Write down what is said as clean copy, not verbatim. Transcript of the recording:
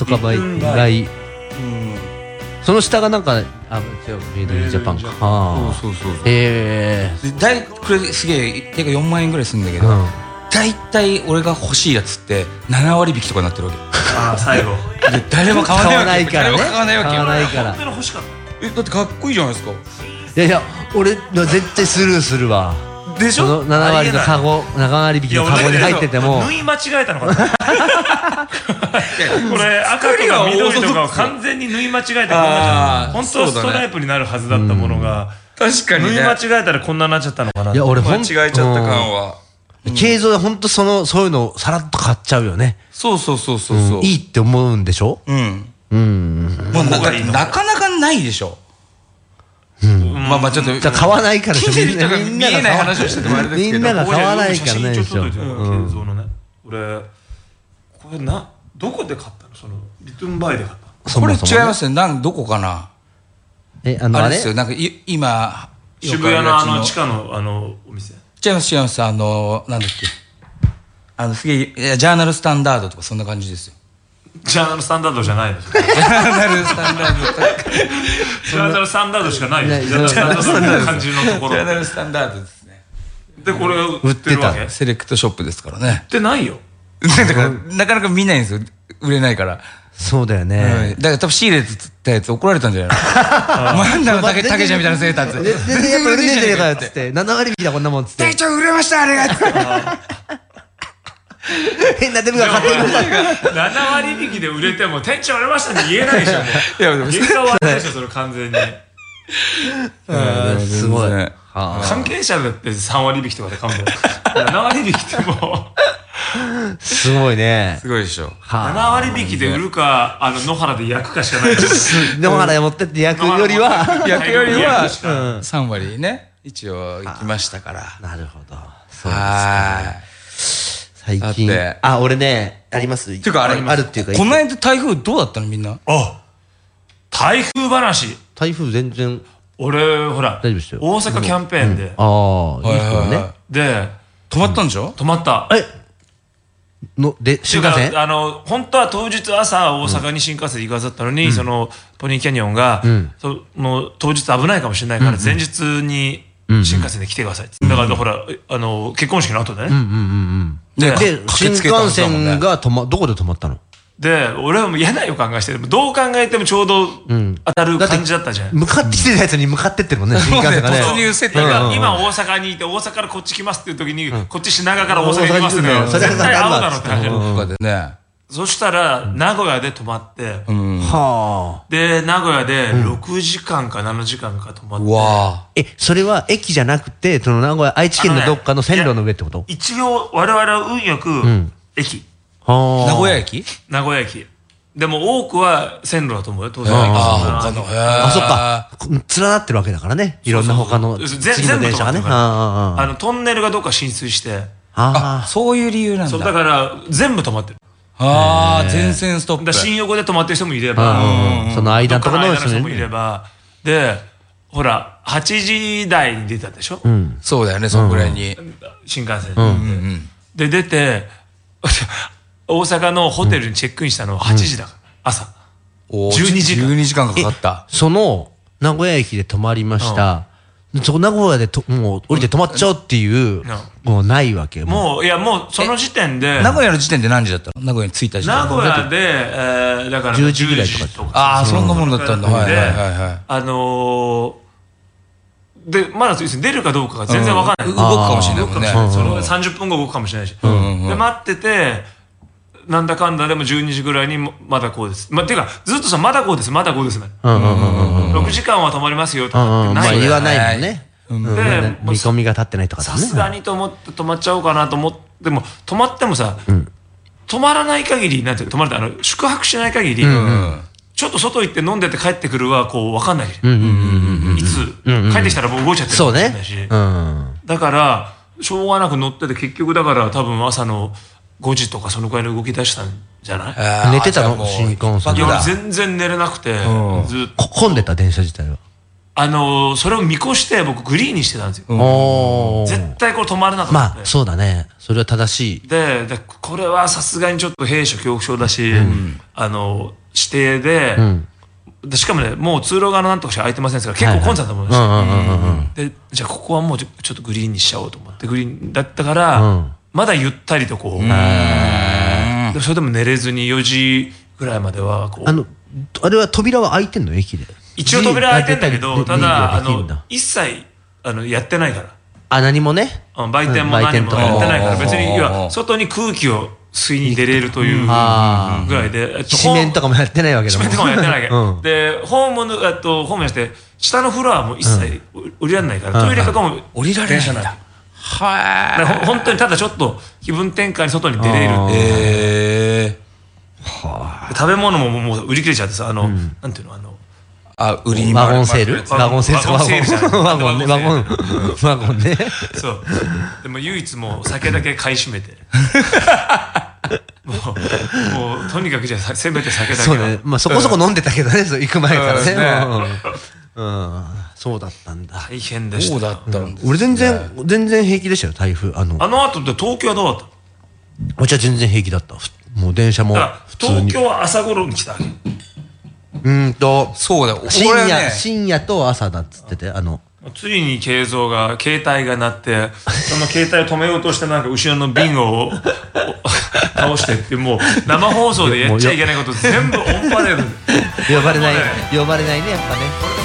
とか倍その下がなんか違うメイドインジャパンか。 そうへえ。 これすげえ定価4万円ぐらいするんだけど、大体俺が欲しいやつって7割引きとかになってるわけ。 最後で誰も買わないからね。 買わないわけよ。 本当に欲しかった。 だってかっこいいじゃないですか。 いや俺は絶対スルーするわ。 でしょ。 その7割のカゴ、7割引きのカゴに入ってても縫い間違えたのかな。これ赤とか緑とかを完全に縫い間違えた。本当はストライプになるはずだったものが確かに縫い間違えたらこんなになっちゃったのかな。 いや俺間違えちゃった感は形状で本当そういうのさらっと買っちゃうよね。 そういいって思うんでしょ。 なかなかないでしょ。まあちょっとじゃ買わないから見えない話をしててもあれですけど、 みんなが買わないからね。 俺これどこで買ったの？そのリトゥンバイで買った。 これ違いますよ。どこかな。あれですよ。なんか今渋谷の地下のお店。 違います。なんだっけ。すげえジャーナルスタンダードとかそんな感じですよ。 ジャーナルスタンダードじゃないです。ジャーナルスタンダード。ジャーナルスタンダードしかないです。ジャーナルスタンダード感じのところ。 ジャーナルスタンダードですね。 でこれ売ってるわけ？ セレクトショップですからね。 売ってないよ。 だからなかなか見ないんですよ。売れないから。 そうだよね。 だから多分仕入れたやつ怒られたんじゃないの。お前なんだたけちゃんみたいなセーターって。 全然やっぱ売れねえんじゃねえかよっつって7割引きだこんなもんっつって。 店長売れましたあれが。 変なデブが買ってくれた。 7割引きで売れても店長売れましたって言えないでしょ。いやでも結果悪いでしょそれ完全に。 すごい。 関係者だって3割引きとかで買うんだよ。7割引きってもすごいね。 すごいでしょ。 7割引きで売るか野原で焼くかしかない。 野原で持ってって焼くよりは 3割ね一応行きましたから。 なるほど。そうですか。最近俺ねあります。 っていうかあるっていうか、この間台風どうだったのみんな。 台風話。 台風全然俺ほら大丈夫ですよ。大阪キャンペーンでいい人ね。で泊まったんでしょ。 泊まった。 で新幹線本当は当日朝大阪に新幹線で行くはずだったのに、そのポニーキャニオンがもう当日危ないかもしれないから前日に新幹線で来てくださいって。だからほら結婚式の後でね。 で新幹線がどこで泊まったの？ で俺はもう嫌な予感がしてどう考えてもちょうど当たる感じだったじゃん。 向かってきてるやつに向かってってるもんね。新幹線がね。 突入設定が今大阪にいて大阪からこっち来ますっていう時にこっち品川から大阪行きますね。絶対合うだろって話。そしたら名古屋で泊まってで名古屋で6時間か7時間か泊まって。 それは駅じゃなくてその名古屋愛知県のどっかの線路の上ってこと？ 一応我々は運よく駅。 名古屋駅？ 名古屋駅。でも多くは線路だと思うよ、当然。 そっか。連なってるわけだからね。いろんな他の次の電車がね。 トンネルがどっか浸水して。 そういう理由なんだ。 だから全部止まってる。 全線ストップ。 新横で止まってる人もいれば、 その間のところの人もいれば。で、ほら、8時台に出たでしょ。 そうだよね、そのぐらいに。 新幹線で出て、大阪のホテルにチェックインしたの8時だから、朝。12 時間かかった。 その、名古屋駅で泊まりました。そこ名古屋でもう降りて泊まっちゃうっていう、もうないわけよ。 もう、いやもうその時点で。 名古屋の時点で何時だったの？名古屋に着いた時点。 名古屋で、だから 10時ぐらいとか。そんなもんだったんだ。 で、まだ出るかどうかが全然わかんない。 動くかもしれないもんね。 その30分後動くかもしれないし。で、待ってて、なんだかんだでも12時ぐらいにまだこうです。ていうか、ずっとさ、まだこうです、まだこうですね。6時間は止まりますよとかってない。 言わないもんね。で、見込みが立ってないとかさすがにと思って止まっちゃおうかなと思って、でも止まってもさ、止まらない限り、なんていう止まるって宿泊しない限り、ちょっと外行って飲んでて帰ってくるはこう分かんない。いつ帰ってきたらもう動いちゃってるかもしれないし。だから、しょうがなく乗ってて結局だから多分朝の5時とかそのくらいの動き出したんじゃない？ 寝てたの？新幹線。 いや全然寝れなくて、 ずっと混んでた電車自体は。 それを見越して僕グリーンにしてたんですよ。絶対これ止まるなと思って。 まあそうだね、それは正しい。 でこれはさすがにちょっと兵所恐怖症だし、指定で、でしかもねもう通路側のなんとかしか空いてませんから結構混んでたと思いました。でじゃあここはもうちょっとグリーンにしちゃおうと思ってグリーンだったから、まだゆったりとこう、でそれでも寝れずに4時ぐらいまではこうあれは扉は開いてんの駅で。 一応扉開いてんだけど、ただ一切やってないから。 何もね。 売店も何もやってないから、別に外に空気を吸いに出れるというぐらいで、 紙面とかもやってないわけだもん。 紙面とかもやってないわけで、ホームやして下のフロアも一切降りられないから、トイレとかも降りられないんだ。 本当にただちょっと気分転換に外に出れる。食べ物ももう売り切れちゃってさ、なんていうの売りワゴンセールワゴンセールワゴンね。ワゴンね。 そう。でも唯一もう酒だけ買い占めて。もうとにかくじゃあせめて酒だけ。 そうね。まあそこそこ飲んでたけどね、行く前からね。そうだったんだ。 大変でした。 そうだったんです。 俺全然平気でしたよ、台風。 あの後で東京はどうだった？ うちは全然平気だった。もう電車も普通に。東京は朝頃に来たわけ。 そうだ、 深夜と朝だっつってて、 ついに携帯が鳴って、その携帯を止めようとしてなんか後ろの瓶を倒してって、もう生放送でやっちゃいけないこと全部オンパレード。 呼ばれないね、やっぱね。